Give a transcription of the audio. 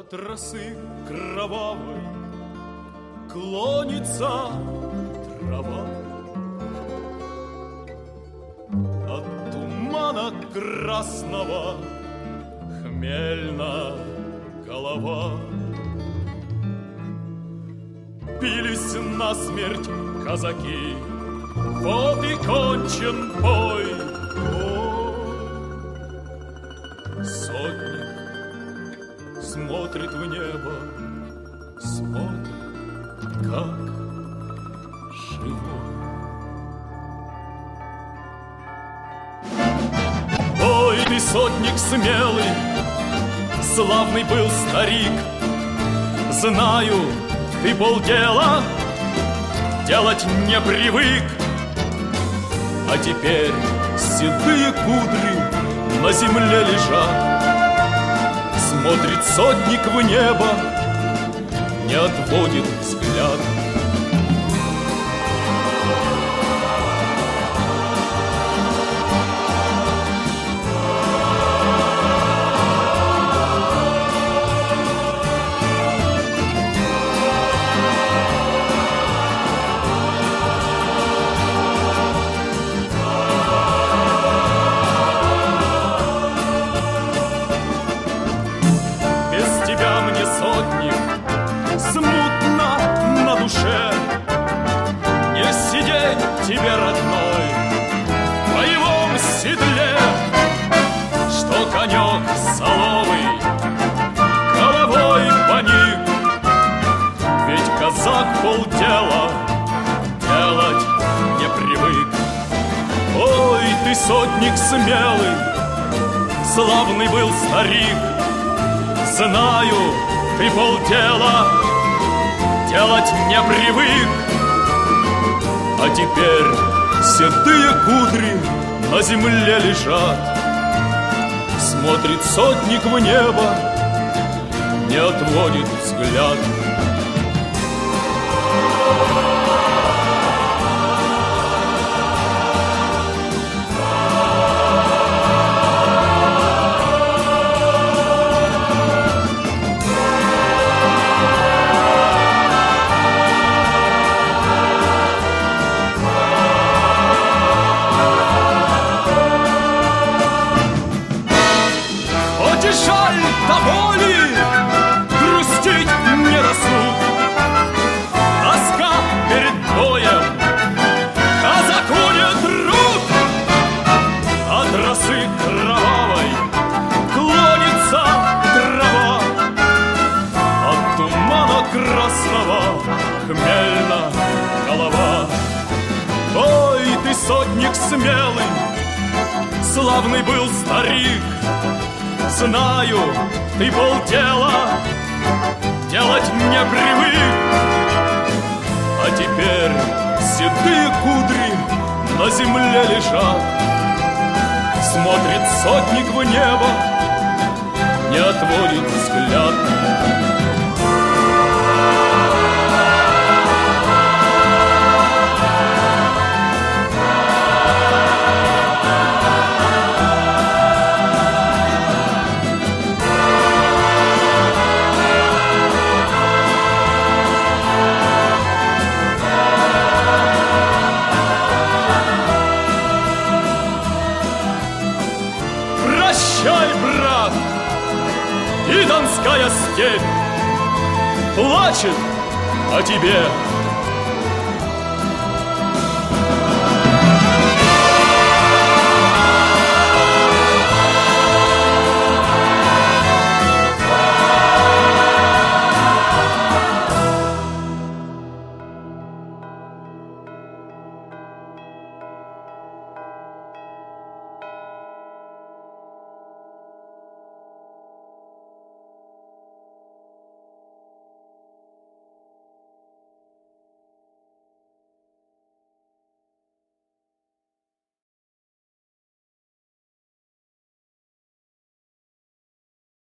От росы кровавой клонится трава, от тумана красного хмельна голова. Бились насмерть казаки, вот и кончен бой. Сотник смотрит в небо, смотрит, как живой. Ой, ты сотник смелый, славный был старик. Знаю, ты полдела делать не привык. А теперь седые кудри на земле лежат. Смотрит сотник в небо, не отводит взгляд. Тебе, родной, в боевом седле, что конек соловый головой поник. Ведь казак полдела делать не привык. Ой, ты сотник смелый, славный был старик. Знаю, ты полдела делать не привык. А теперь седые кудри на земле лежат. Смотрит сотник в небо, не отводит взгляд. Жаль до боли, грустить не досуг. Тоска перед боем, казаку нет рук. От росы кровавой клонится трава, от тумана красного хмельна голова. Ой, ты сотник смелый, славный был старик. Знаю, ты полдела делать не привык. А теперь седые кудри на земле лежат. Смотрит сотник в небо, не отводит взгляд. Прощай, брат, и Донская степь плачет о тебе.